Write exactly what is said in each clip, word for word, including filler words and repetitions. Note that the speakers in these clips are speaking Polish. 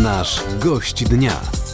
Nasz gość dnia.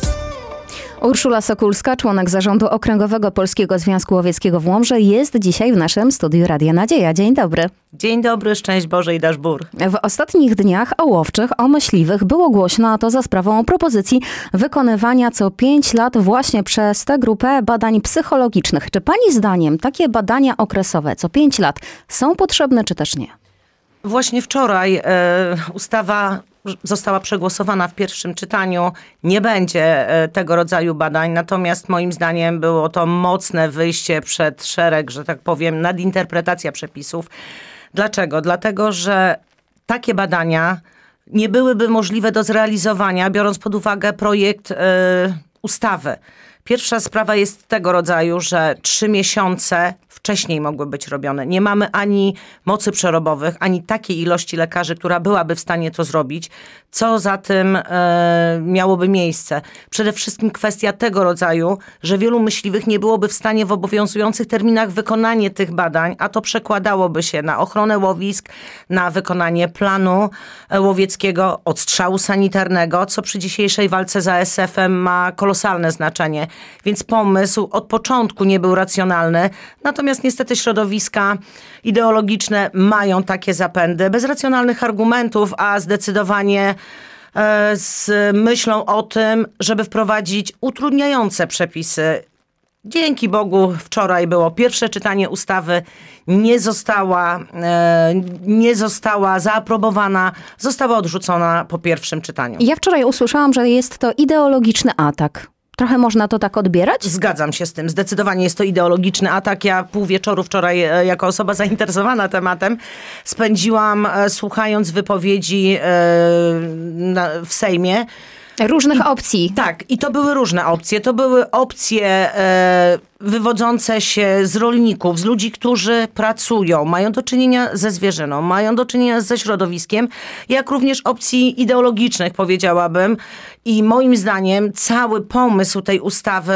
Urszula Sokulska, członek zarządu Okręgowego Polskiego Związku Łowieckiego w Łomży, jest dzisiaj w naszym studiu Radia Nadzieja. Dzień dobry. Dzień dobry, szczęść Boże i dasz bór. W ostatnich dniach o łowczych, o myśliwych było głośno, a to za sprawą propozycji wykonywania co pięć lat właśnie przez tę grupę badań psychologicznych. Czy pani zdaniem takie badania okresowe co pięć lat są potrzebne, czy też nie? Właśnie wczoraj e, ustawa została przegłosowana w pierwszym czytaniu. Nie będzie e, tego rodzaju badań, natomiast moim zdaniem było to mocne wyjście przed szereg, że tak powiem, nadinterpretacja przepisów. Dlaczego? Dlatego, że takie badania nie byłyby możliwe do zrealizowania, biorąc pod uwagę projekt e, ustawy. Pierwsza sprawa jest tego rodzaju, że trzy miesiące wcześniej mogły być robione. Nie mamy ani mocy przerobowych, ani takiej ilości lekarzy, która byłaby w stanie to zrobić. Co za tym e, miałoby miejsce? Przede wszystkim kwestia tego rodzaju, że wielu myśliwych nie byłoby w stanie w obowiązujących terminach wykonanie tych badań, a to przekładałoby się na ochronę łowisk, na wykonanie planu łowieckiego, odstrzału sanitarnego, co przy dzisiejszej walce z A S F-em ma kolosalne znaczenie. Więc pomysł od początku nie był racjonalny. Natomiast niestety środowiska ideologiczne mają takie zapędy. Bez racjonalnych argumentów, a zdecydowanie e, z myślą o tym, żeby wprowadzić utrudniające przepisy. Dzięki Bogu wczoraj było pierwsze czytanie ustawy, nie została, e, nie została zaaprobowana, została odrzucona po pierwszym czytaniu. Ja wczoraj usłyszałam, że jest to ideologiczny atak. Trochę można to tak odbierać? Zgadzam się z tym. Zdecydowanie jest to ideologiczny atak. Ja pół wieczoru wczoraj e, jako osoba zainteresowana tematem spędziłam e, słuchając wypowiedzi e, na, w Sejmie. Różnych I, opcji. Tak, i to były różne opcje. To były opcje e, wywodzące się z rolników, z ludzi, którzy pracują, mają do czynienia ze zwierzyną, mają do czynienia ze środowiskiem, jak również opcji ideologicznych, powiedziałabym. I moim zdaniem cały pomysł tej ustawy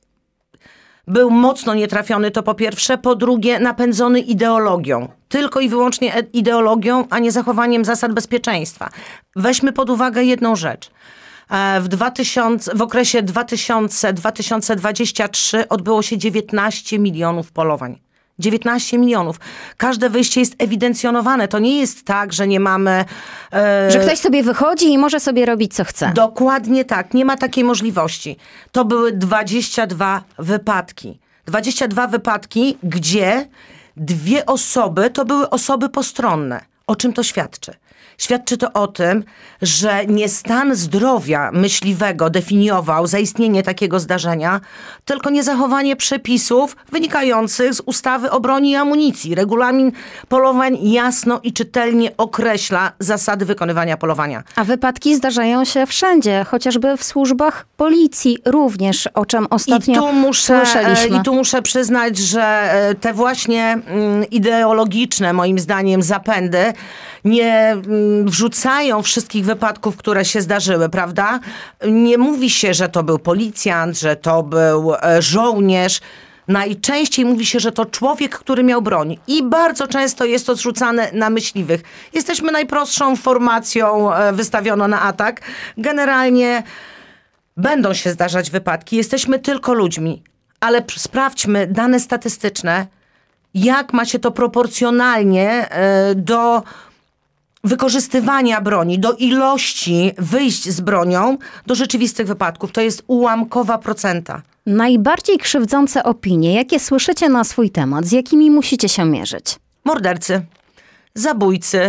był mocno nietrafiony, to po pierwsze. Po drugie, napędzony ideologią. Tylko i wyłącznie ideologią, a nie zachowaniem zasad bezpieczeństwa. Weźmy pod uwagę jedną rzecz. W, dwa tysiące, w okresie dwa tysiące do dwa tysiące dwudziestego trzeciego odbyło się dziewiętnaście milionów polowań. dziewiętnaście milionów. Każde wyjście jest ewidencjonowane. To nie jest tak, że nie mamy... E... Że ktoś sobie wychodzi i może sobie robić co chce. Dokładnie tak. Nie ma takiej możliwości. To były dwadzieścia dwa wypadki. dwadzieścia dwa wypadki, gdzie dwie osoby to były osoby postronne. O czym to świadczy? Świadczy to o tym, że nie stan zdrowia myśliwego definiował zaistnienie takiego zdarzenia, tylko niezachowanie przepisów wynikających z ustawy o broni i amunicji. Regulamin polowań jasno i czytelnie określa zasady wykonywania polowania. A wypadki zdarzają się wszędzie, chociażby w służbach policji również, o czym ostatnio I tu muszę, słyszeliśmy. I tu muszę przyznać, że te właśnie ideologiczne, moim zdaniem, zapędy nie wrzucają wszystkich wypadków, które się zdarzyły, prawda? Nie mówi się, że to był policjant, że to był żołnierz. Najczęściej mówi się, że to człowiek, który miał broń. I bardzo często jest to zrzucane na myśliwych. Jesteśmy najprostszą formacją wystawioną na atak. Generalnie będą się zdarzać wypadki. Jesteśmy tylko ludźmi. Ale sprawdźmy dane statystyczne, jak ma się to proporcjonalnie do wykorzystywania broni, do ilości wyjść z bronią do rzeczywistych wypadków. To jest ułamkowa procenta. Najbardziej krzywdzące opinie, jakie słyszycie na swój temat, z jakimi musicie się mierzyć? Mordercy, zabójcy.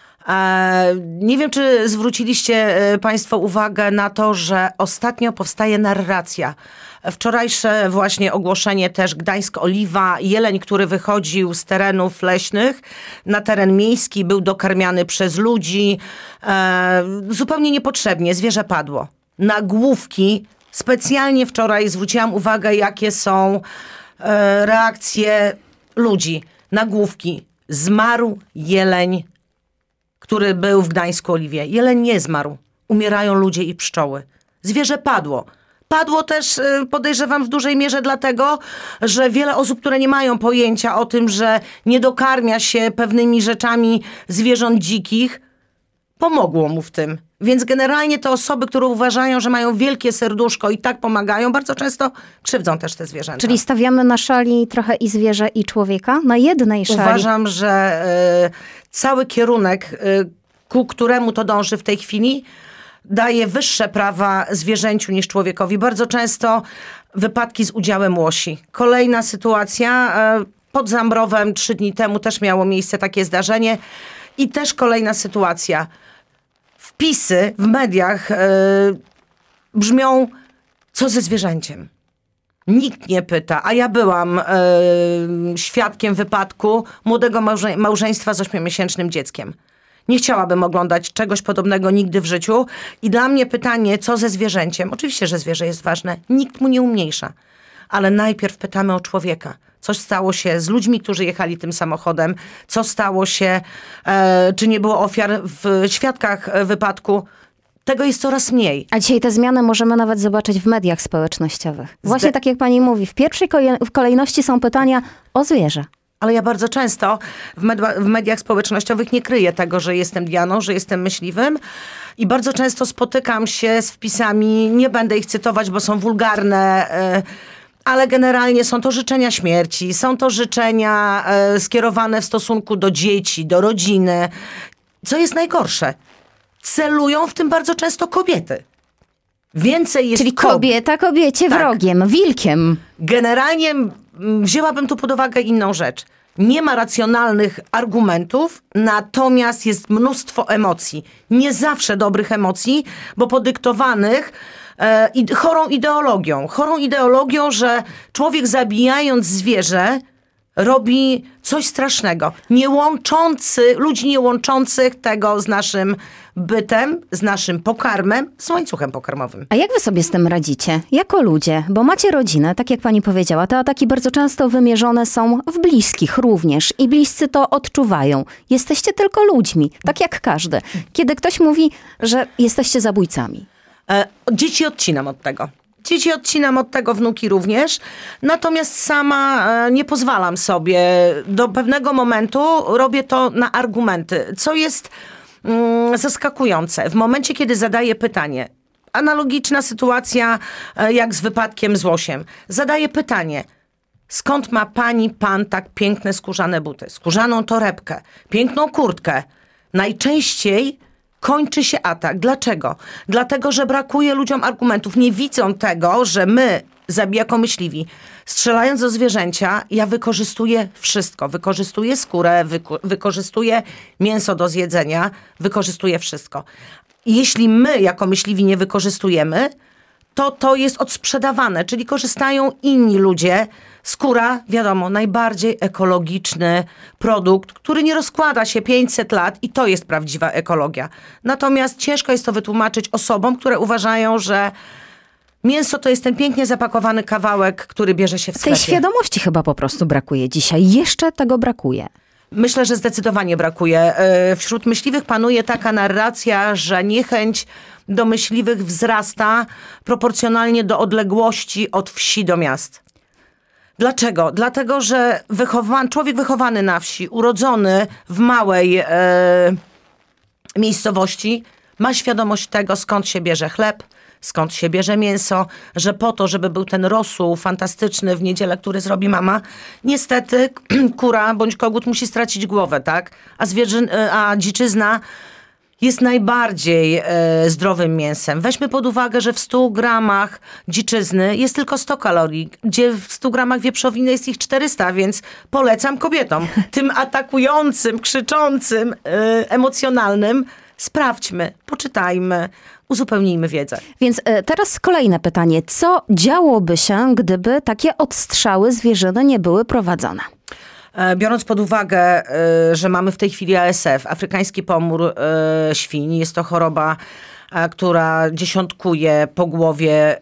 E, nie wiem, czy zwróciliście Państwo uwagę na to, że ostatnio powstaje narracja. Wczorajsze właśnie ogłoszenie też Gdańsk-Oliwa, jeleń, który wychodził z terenów leśnych na teren miejski, był dokarmiany przez ludzi. E, zupełnie niepotrzebnie, zwierzę padło. Nagłówki, specjalnie wczoraj zwróciłam uwagę, jakie są e, reakcje ludzi. Nagłówki. Zmarł jeleń, który był w Gdańsku-Oliwie. Jeleń nie zmarł. Umierają ludzie i pszczoły. Zwierzę padło. Padło też, podejrzewam, w dużej mierze dlatego, że wiele osób, które nie mają pojęcia o tym, że nie dokarmia się pewnymi rzeczami zwierząt dzikich, pomogło mu w tym. Więc generalnie te osoby, które uważają, że mają wielkie serduszko i tak pomagają, bardzo często krzywdzą też te zwierzęta. Czyli stawiamy na szali trochę i zwierzę, i człowieka? Na jednej szali? Uważam, że y, cały kierunek, y, ku któremu to dąży w tej chwili, daje wyższe prawa zwierzęciu niż człowiekowi. Bardzo często wypadki z udziałem łosi. Kolejna sytuacja, y, pod Zambrowem trzy dni temu też miało miejsce takie zdarzenie i też kolejna sytuacja. Wpisy w mediach y, brzmią, co ze zwierzęciem? Nikt nie pyta, a ja byłam y, świadkiem wypadku młodego małże- małżeństwa z ośmiomiesięcznym dzieckiem. Nie chciałabym oglądać czegoś podobnego nigdy w życiu i dla mnie pytanie, co ze zwierzęciem? Oczywiście, że zwierzę jest ważne, nikt mu nie umniejsza, ale najpierw pytamy o człowieka. Co stało się z ludźmi, którzy jechali tym samochodem? Co stało się, e, czy nie było ofiar w świadkach wypadku? Tego jest coraz mniej. A dzisiaj te zmiany możemy nawet zobaczyć w mediach społecznościowych. Właśnie tak jak pani mówi, w pierwszej koje- w kolejności są pytania o zwierzę. Ale ja bardzo często w, med- w mediach społecznościowych nie kryję tego, że jestem Dianą, że jestem myśliwym. I bardzo często spotykam się z wpisami, nie będę ich cytować, bo są wulgarne, e, ale generalnie są to życzenia śmierci, są to życzenia e, skierowane w stosunku do dzieci, do rodziny. Co jest najgorsze? Celują w tym bardzo często kobiety. Więcej jest Czyli kobiet. kobieta kobiecie Tak. wrogiem, wilkiem. Generalnie m, wzięłabym tu pod uwagę inną rzecz. Nie ma racjonalnych argumentów, natomiast jest mnóstwo emocji. Nie zawsze dobrych emocji, bo podyktowanych e, i, chorą ideologią. Chorą ideologią, że człowiek zabijając zwierzę robi coś strasznego. Nie łączący, ludzi nie łączących tego z naszym bytem, z naszym pokarmem, z łańcuchem pokarmowym. A jak wy sobie z tym radzicie? Jako ludzie, bo macie rodzinę, tak jak pani powiedziała, te ataki bardzo często wymierzone są w bliskich również i bliscy to odczuwają. Jesteście tylko ludźmi, tak jak każdy. Kiedy ktoś mówi, że jesteście zabójcami. E, dzieci odcinam od tego. Dzieci odcinam od tego, wnuki również. Natomiast sama e, nie pozwalam sobie. Do pewnego momentu robię to na argumenty. Co jest mm, zaskakujące. W momencie, kiedy zadaję pytanie, analogiczna sytuacja e, jak z wypadkiem z łosiem. Zadaję pytanie, skąd ma pani, pan tak piękne skórzane buty, skórzaną torebkę, piękną kurtkę? Najczęściej kończy się atak. Dlaczego? Dlatego, że brakuje ludziom argumentów. Nie widzą tego, że my, jako myśliwi, strzelając do zwierzęcia, ja wykorzystuję wszystko. Wykorzystuję skórę, wyko- wykorzystuję mięso do zjedzenia, wykorzystuję wszystko. I jeśli my, jako myśliwi, nie wykorzystujemy, to to jest odsprzedawane, czyli korzystają inni ludzie. Skóra, wiadomo, najbardziej ekologiczny produkt, który nie rozkłada się pięćset lat i to jest prawdziwa ekologia. Natomiast ciężko jest to wytłumaczyć osobom, które uważają, że mięso to jest ten pięknie zapakowany kawałek, który bierze się w sklepie. Tej świadomości chyba po prostu brakuje dzisiaj. Jeszcze tego brakuje. Myślę, że zdecydowanie brakuje. Wśród myśliwych panuje taka narracja, że niechęć do myśliwych wzrasta proporcjonalnie do odległości od wsi do miast. Dlaczego? Dlatego, że wychowany, człowiek wychowany na wsi, urodzony w małej e, miejscowości, ma świadomość tego, skąd się bierze chleb, skąd się bierze mięso, że po to, żeby był ten rosół fantastyczny w niedzielę, który zrobi mama, niestety kura bądź kogut musi stracić głowę, tak? A, zwierzyn, a dziczyzna jest najbardziej e, zdrowym mięsem. Weźmy pod uwagę, że w stu gramach dziczyzny jest tylko sto kalorii, gdzie w stu gramach wieprzowiny jest ich czterysta, więc polecam kobietom, tym atakującym, krzyczącym, e, emocjonalnym, sprawdźmy, poczytajmy, uzupełnijmy wiedzę. Więc e, teraz kolejne pytanie. Co działoby się, gdyby takie odstrzały zwierzyny nie były prowadzone? Biorąc pod uwagę, że mamy w tej chwili A S F, afrykański pomór świń, jest to choroba, która dziesiątkuje po głowie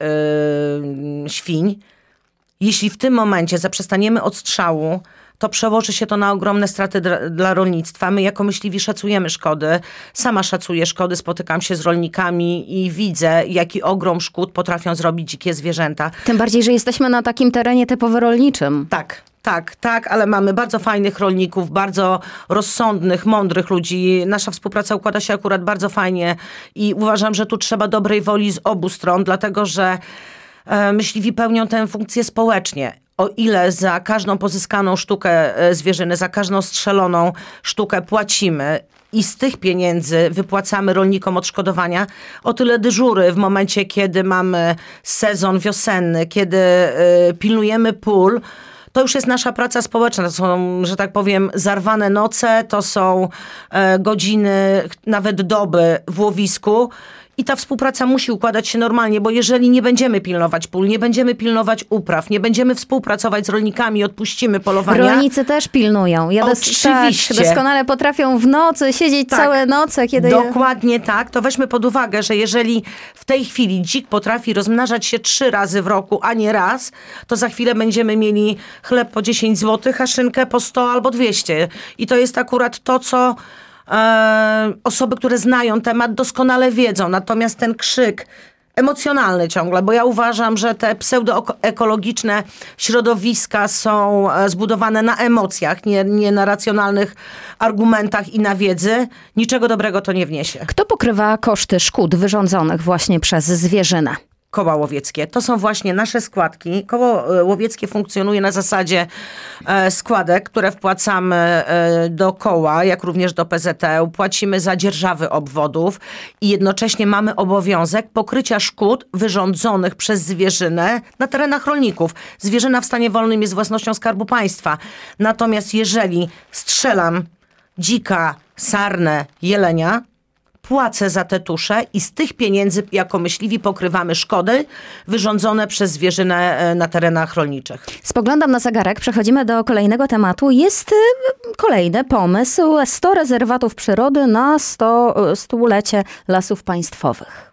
świń. Jeśli w tym momencie zaprzestaniemy odstrzału, to przełoży się to na ogromne straty dla, dla rolnictwa. My jako myśliwi szacujemy szkody. Sama szacuję szkody, spotykam się z rolnikami i widzę, jaki ogrom szkód potrafią zrobić dzikie zwierzęta. Tym bardziej, że jesteśmy na takim terenie typowo rolniczym. Tak. Tak, tak, ale mamy bardzo fajnych rolników, bardzo rozsądnych, mądrych ludzi. Nasza współpraca układa się akurat bardzo fajnie i uważam, że tu trzeba dobrej woli z obu stron, dlatego że e, myśliwi pełnią tę funkcję społecznie. O ile za każdą pozyskaną sztukę e, zwierzyny, za każdą strzeloną sztukę płacimy i z tych pieniędzy wypłacamy rolnikom odszkodowania, o tyle dyżury w momencie, kiedy mamy sezon wiosenny, kiedy e, pilnujemy pól, to już jest nasza praca społeczna. To są, że tak powiem, zarwane noce, to są e, godziny, nawet doby w łowisku. I ta współpraca musi układać się normalnie, bo jeżeli nie będziemy pilnować pól, nie będziemy pilnować upraw, nie będziemy współpracować z rolnikami, odpuścimy polowania. Rolnicy też pilnują. Ja Oczywiście. Tak, doskonale potrafią w nocy siedzieć tak, całe noce. Kiedy... Dokładnie tak. To weźmy pod uwagę, że jeżeli w tej chwili dzik potrafi rozmnażać się trzy razy w roku, a nie raz, to za chwilę będziemy mieli chleb po dziesięć złotych, a szynkę po sto albo dwieście. I to jest akurat to, co E, osoby, które znają temat, doskonale wiedzą. Natomiast ten krzyk emocjonalny ciągle, bo ja uważam, że te pseudoekologiczne środowiska są zbudowane na emocjach, nie, nie na racjonalnych argumentach i na wiedzy. Niczego dobrego to nie wniesie. Kto pokrywa koszty szkód wyrządzonych właśnie przez zwierzynę? Koła łowieckie. To są właśnie nasze składki. Koło łowieckie funkcjonuje na zasadzie e, składek, które wpłacamy e, do koła, jak również do P Z T. Płacimy za dzierżawy obwodów i jednocześnie mamy obowiązek pokrycia szkód wyrządzonych przez zwierzynę na terenach rolników. Zwierzyna w stanie wolnym jest własnością Skarbu Państwa. Natomiast jeżeli strzelam dzika, sarnę, jelenia, płacę za te tusze i z tych pieniędzy jako myśliwi pokrywamy szkody wyrządzone przez zwierzynę na terenach rolniczych. Spoglądam na zegarek, przechodzimy do kolejnego tematu. Jest y, kolejny pomysł. sto rezerwatów przyrody na sto, stulecie lasów państwowych.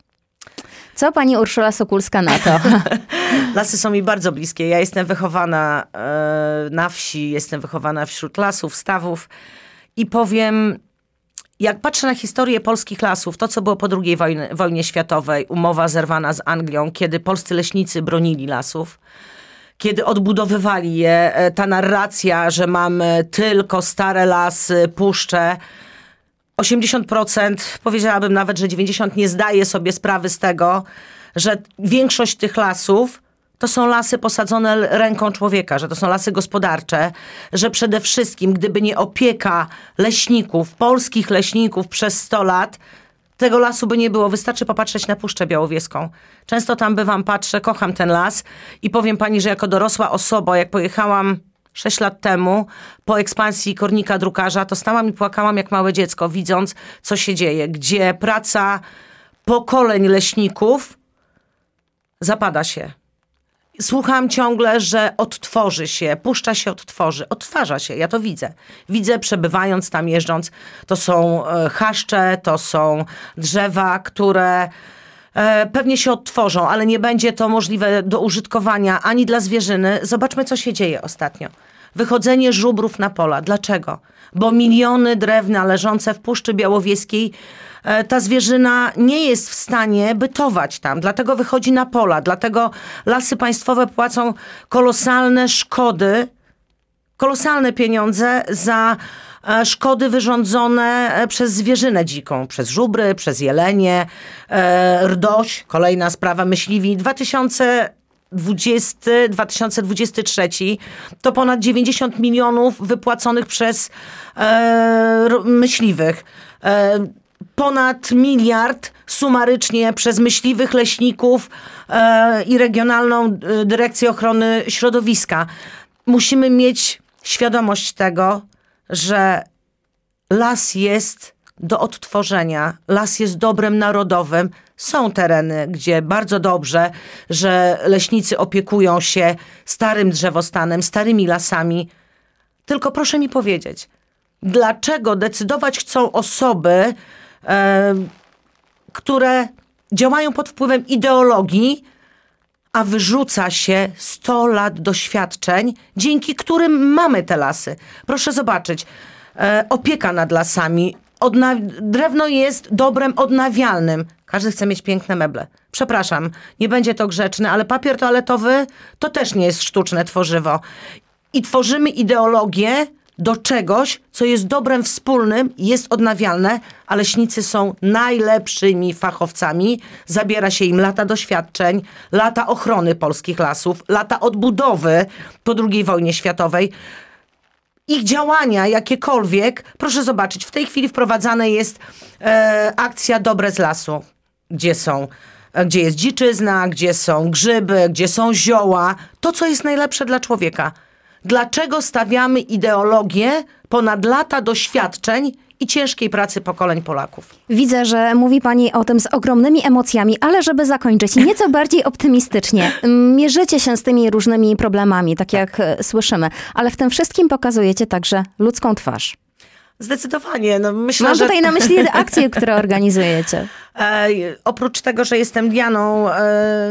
Co pani Urszula Sokulska na to? Lasy są mi bardzo bliskie. Ja jestem wychowana e, na wsi, jestem wychowana wśród lasów, stawów i powiem... Jak patrzę na historię polskich lasów, to co było po drugiej wojnie, wojnie światowej, umowa zerwana z Anglią, kiedy polscy leśnicy bronili lasów, kiedy odbudowywali je, ta narracja, że mamy tylko stare lasy, puszcze, osiemdziesiąt procent, powiedziałabym nawet, że dziewięćdziesiąt procent nie zdaje sobie sprawy z tego, że większość tych lasów to są lasy posadzone ręką człowieka, że to są lasy gospodarcze, że przede wszystkim, gdyby nie opieka leśników, polskich leśników przez sto lat, tego lasu by nie było. Wystarczy popatrzeć na Puszczę Białowieską. Często tam bywam, patrzę, kocham ten las i powiem pani, że jako dorosła osoba, jak pojechałam sześć lat temu po ekspansji Kornika Drukarza, to stałam i płakałam jak małe dziecko, widząc, co się dzieje, gdzie praca pokoleń leśników zapada się. Słucham ciągle, że odtworzy się, puszcza się odtworzy, odtwarza się, ja to widzę. Widzę przebywając tam, jeżdżąc, to są e, chaszcze, to są drzewa, które e, pewnie się odtworzą, ale nie będzie to możliwe do użytkowania ani dla zwierzyny. Zobaczmy, co się dzieje ostatnio. Wychodzenie żubrów na pola. Dlaczego? Bo miliony drewna leżące w Puszczy Białowieskiej, ta zwierzyna nie jest w stanie bytować tam. Dlatego wychodzi na pola. Dlatego lasy państwowe płacą kolosalne szkody, kolosalne pieniądze za szkody wyrządzone przez zwierzynę dziką. Przez żubry, przez jelenie, rdoś. Kolejna sprawa, myśliwi. dwa tysiące dwudziesty, dwa tysiące dwudziesty trzeci to ponad dziewięćdziesiąt milionów wypłaconych przez e, myśliwych. E, ponad miliard sumarycznie przez myśliwych, leśników e, i Regionalną Dyrekcję Ochrony Środowiska. Musimy mieć świadomość tego, że las jest do odtworzenia. Las jest dobrem narodowym. Są tereny, gdzie bardzo dobrze, że leśnicy opiekują się starym drzewostanem, starymi lasami. Tylko proszę mi powiedzieć, dlaczego decydować chcą osoby, e, które działają pod wpływem ideologii, a wyrzuca się sto lat doświadczeń, dzięki którym mamy te lasy. Proszę zobaczyć, e, opieka nad lasami. Odna- drewno jest dobrem odnawialnym. Każdy chce mieć piękne meble. Przepraszam, nie będzie to grzeczne, ale papier toaletowy to też nie jest sztuczne tworzywo. i tworzymy ideologię do czegoś, co jest dobrem wspólnym, jest odnawialne, a leśnicy są najlepszymi fachowcami. Zabiera się im lata doświadczeń, lata ochrony polskich lasów, lata odbudowy po drugiej wojnie światowej. Ich działania jakiekolwiek, proszę zobaczyć, w tej chwili wprowadzana jest e, akcja Dobre z lasu, gdzie są, gdzie jest dziczyzna, gdzie są grzyby, gdzie są zioła. To, co jest najlepsze dla człowieka. Dlaczego stawiamy ideologię ponad lata doświadczeń i ciężkiej pracy pokoleń Polaków? Widzę, że mówi pani o tym z ogromnymi emocjami, ale żeby zakończyć nieco bardziej optymistycznie. Mierzycie się z tymi różnymi problemami, tak jak słyszymy, ale w tym wszystkim pokazujecie także ludzką twarz. Zdecydowanie. No myślę, Mam że... tutaj na myśli akcje, które organizujecie. E, oprócz tego, że jestem Dianą, e,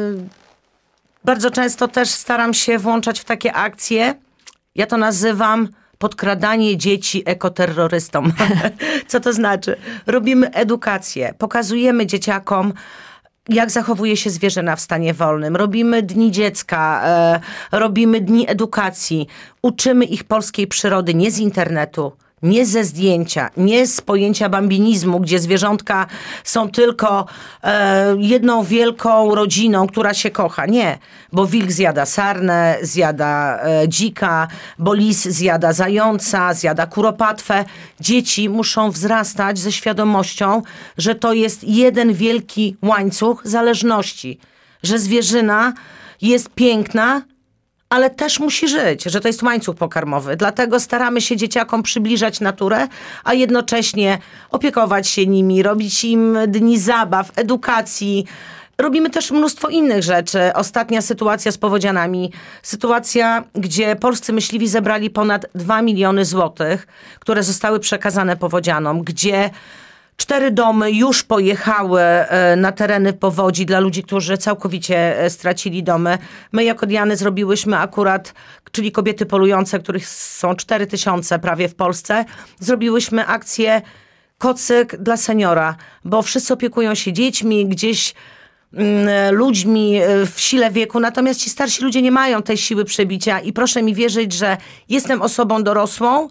bardzo często też staram się włączać w takie akcje. Ja to nazywam podkradanie dzieci ekoterrorystom. Co to znaczy? Robimy edukację, pokazujemy dzieciakom, jak zachowuje się zwierzyna w stanie wolnym. Robimy dni dziecka, e, robimy dni edukacji. Uczymy ich polskiej przyrody nie z internetu, nie ze zdjęcia, nie z pojęcia bambinizmu, gdzie zwierzątka są tylko e, jedną wielką rodziną, która się kocha. Nie, bo wilk zjada sarnę, zjada e, dzika, bo lis zjada zająca, zjada kuropatwę. Dzieci muszą wzrastać ze świadomością, że to jest jeden wielki łańcuch zależności, że zwierzyna jest piękna, ale też musi żyć, że to jest łańcuch pokarmowy. Dlatego staramy się dzieciakom przybliżać naturę, a jednocześnie opiekować się nimi, robić im dni zabaw, edukacji. Robimy też mnóstwo innych rzeczy. Ostatnia sytuacja z powodzianami. Sytuacja, gdzie polscy myśliwi zebrali ponad dwa miliony złotych, które zostały przekazane powodzianom, gdzie cztery domy już pojechały na tereny powodzi dla ludzi, którzy całkowicie stracili domy. My jako Diany zrobiłyśmy akurat, czyli kobiety polujące, których są cztery tysiące prawie w Polsce, zrobiłyśmy akcję Kocyk dla seniora, bo wszyscy opiekują się dziećmi, gdzieś mm, ludźmi w sile wieku, natomiast ci starsi ludzie nie mają tej siły przebicia i proszę mi wierzyć, że jestem osobą dorosłą,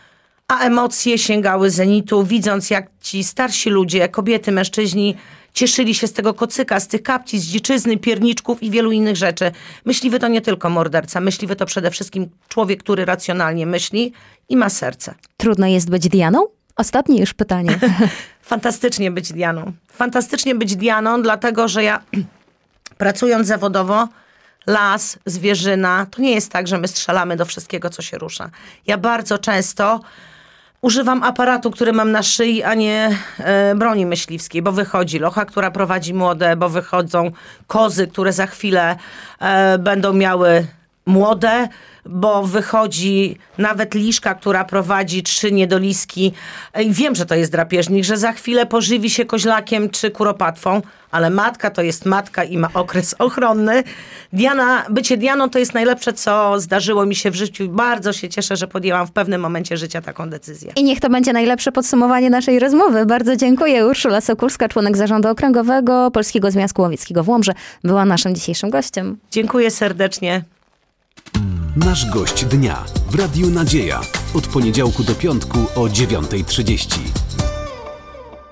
a emocje sięgały zenitu, widząc jak ci starsi ludzie, kobiety, mężczyźni cieszyli się z tego kocyka, z tych kapci, z dziczyzny, pierniczków i wielu innych rzeczy. Myśliwy to nie tylko morderca, myśliwy to przede wszystkim człowiek, który racjonalnie myśli i ma serce. Trudno jest być Dianą? Ostatnie już pytanie. Fantastycznie być Dianą. Fantastycznie być Dianą, dlatego że ja pracując zawodowo, las, zwierzyna, to nie jest tak, że my strzelamy do wszystkiego, co się rusza. Ja bardzo często używam aparatu, który mam na szyi, a nie e, broni myśliwskiej, bo wychodzi locha, która prowadzi młode, bo wychodzą kozy, które za chwilę e, będą miały młode, bo wychodzi nawet liszka, która prowadzi trzy niedoliski. I wiem, że to jest drapieżnik, że za chwilę pożywi się koźlakiem czy kuropatwą, ale matka to jest matka i ma okres ochronny. Diana, bycie Dianą to jest najlepsze, co zdarzyło mi się w życiu. Bardzo się cieszę, że podjęłam w pewnym momencie życia taką decyzję. I niech to będzie najlepsze podsumowanie naszej rozmowy. Bardzo dziękuję. Urszula Sokulska, członek Zarządu Okręgowego Polskiego Związku Łowieckiego w Łomży, była naszym dzisiejszym gościem. Dziękuję serdecznie. Nasz gość dnia w Radiu Nadzieja. Od poniedziałku do piątku o dziewiątej trzydzieści.